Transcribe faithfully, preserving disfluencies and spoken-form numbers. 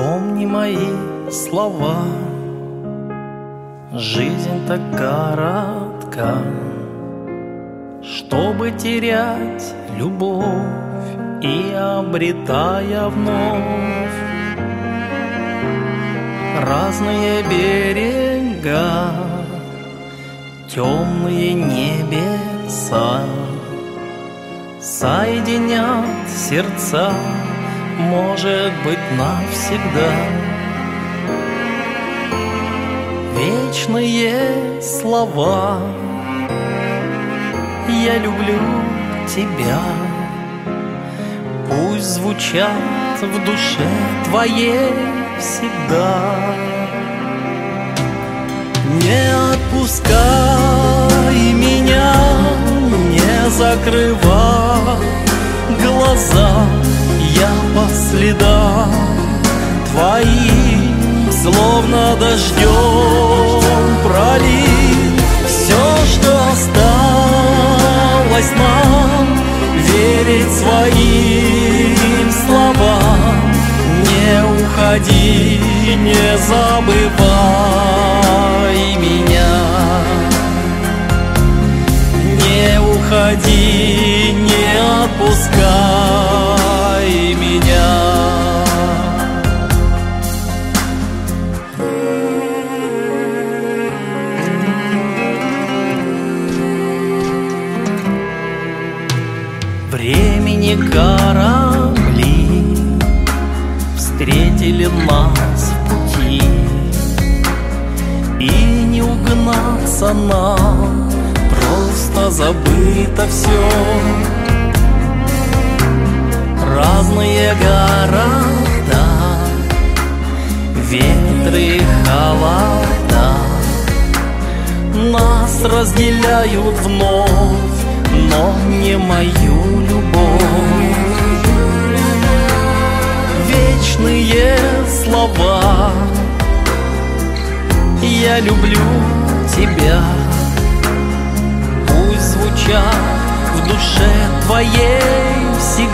Помни мои слова, жизнь так коротка, чтобы терять любовь и обретая вновь разные берега, темные небеса соединят сердца, может быть, навсегда. Вечные слова: я люблю тебя, пусть звучат в душе твоей всегда. Не отпускай меня, не закрывай глаза, я по следам твоим, словно дождем пролит. Все, что осталось нам, верить своим словам. Не уходи, не забывай меня. Не уходи, не отпускай меня. Времени корабли встретили нас в пути, и не угнаться нам, просто забыто все. Разные города, ветры, холода нас разделяют вновь, но не мою любовь. Вечные слова: я люблю тебя, пусть звучат в душе твоей всегда.